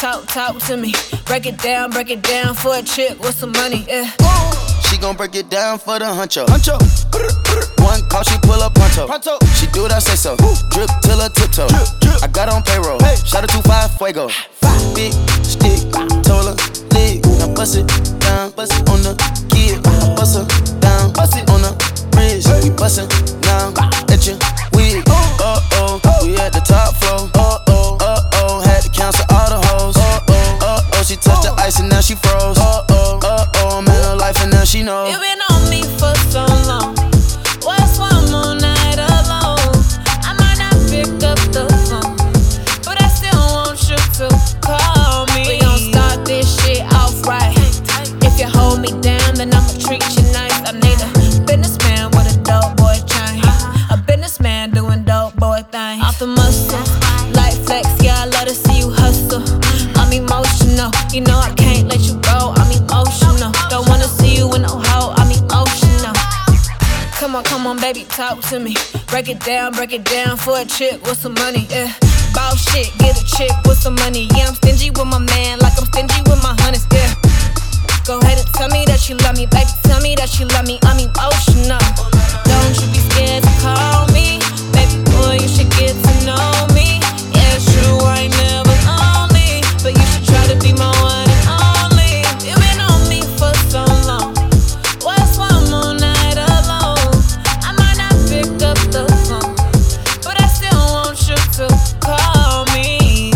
talk to me. Break it down for a chick with some money, yeah. She gon' break it down for the huncho. One call, she pull up pronto. She do what I say so. Drip till her tiptoe. I got on payroll. Shout out 25 fuego. Big stick, told her leg. Now bust it down, on the kid. Bust her down, on the bridge. We bustin' now at your wig. We at the top floor. Had to cancel all the hoes. She touched the ice and now she froze. I'm in her life and now she knows. You been on me for so long. What's one more night alone? I might not pick up the phone, but I still want you to call me. We gon' start this shit off right. If you hold me down, then I'ma treat you nice. I need a businessman with a dope boy chain. A businessman doing dope boy things. Off the muscle, light flex, yeah, I love to see you hustle. I'm emotional, you know I can't let you go. I'm emotional, don't wanna see you in no hole. I'm emotional. Come on, baby, talk to me. Break it down for a chick with some money, yeah. Boss shit, get a chick with some money. Yeah, I'm stingy with my man, like I'm stingy with my honeys, yeah. Go ahead and tell me that you love me, baby, tell me that you love me. I'm emotional. Don't you be scared to call me, baby boy, you should get to know me. Yeah, it's true, I ain't never lonely, but you should try to be my one and only. You been on me for so long. What's one more night alone? I might not pick up the phone, but I still want you to call me.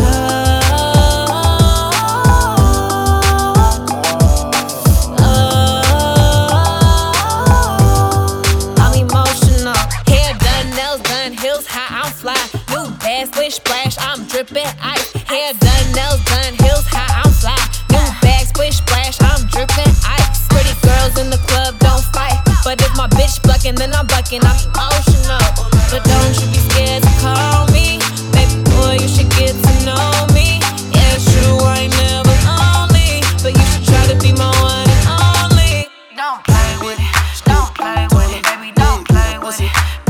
I'm emotional. Hair done, nails done, heels high, I'm fly. New bag, splish splash, I'm dripping ice. Hair done, nails done, heels high, I'm fly. New bag, splish splash, I'm dripping ice. Pretty girls in the club don't fight, but if my bitch bucking, then I'm bucking. I'm emotional, but don't you be scared to call me, baby boy, you should get to know me. Yeah, it's true, I ain't never lonely, but you should try to be my one and only. Don't play with it, don't play with it, baby, don't play with it.